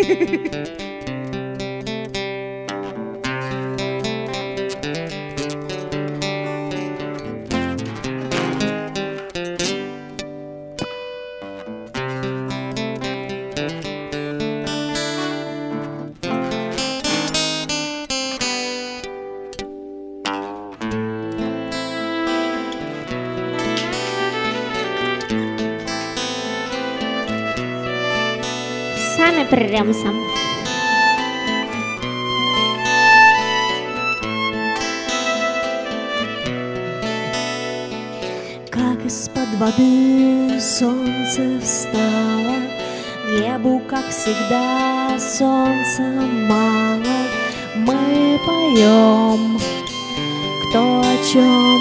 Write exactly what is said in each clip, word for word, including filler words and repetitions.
Сами придемся. Как из-под воды солнце встало, небу, как всегда, солнца мало. Мы поем, кто о чем.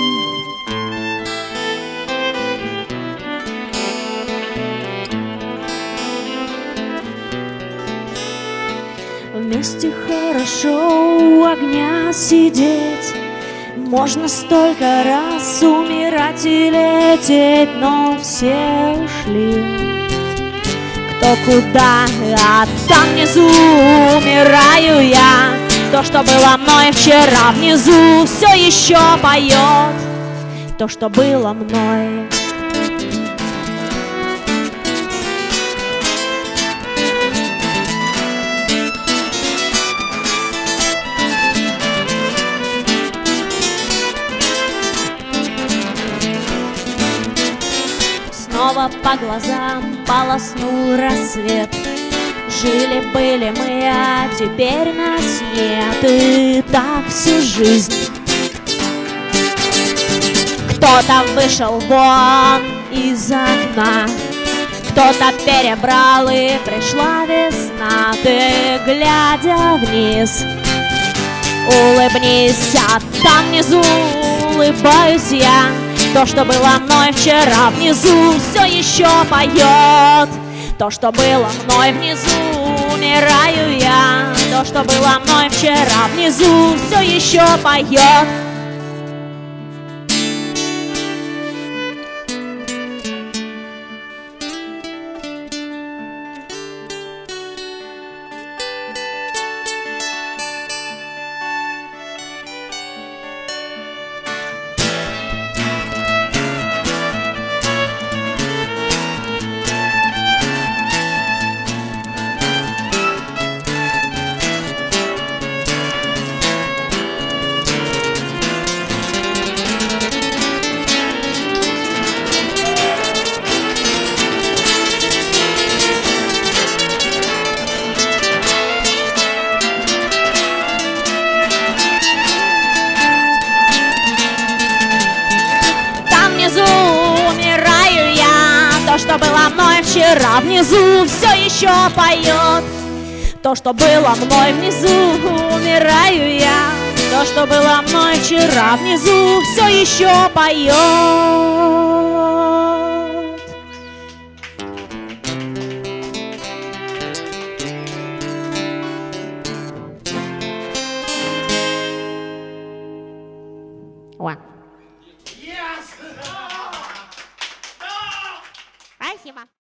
Вместе хорошо у огня сидеть, можно столько раз умирать и лететь, но все ушли кто куда, а там внизу умираю я. То, что было мной вчера, внизу все еще поет. То, что было мной. Снова по глазам полоснул рассвет. Жили-были мы, а теперь нас нет. И так всю жизнь. Кто-то вышел вон из окна, кто-то перебрал, и пришла весна. Ты, глядя вниз, улыбнись, а там внизу улыбаюсь я. То, что было мной вчера, внизу все еще поет. То, что было мной внизу, умираю я. То, что было мной вчера, внизу все еще поет. Умираю я. То, что было мной вчера, внизу все еще поет. То, что было мной внизу, умираю я. То, что было мной вчера, внизу все еще поет.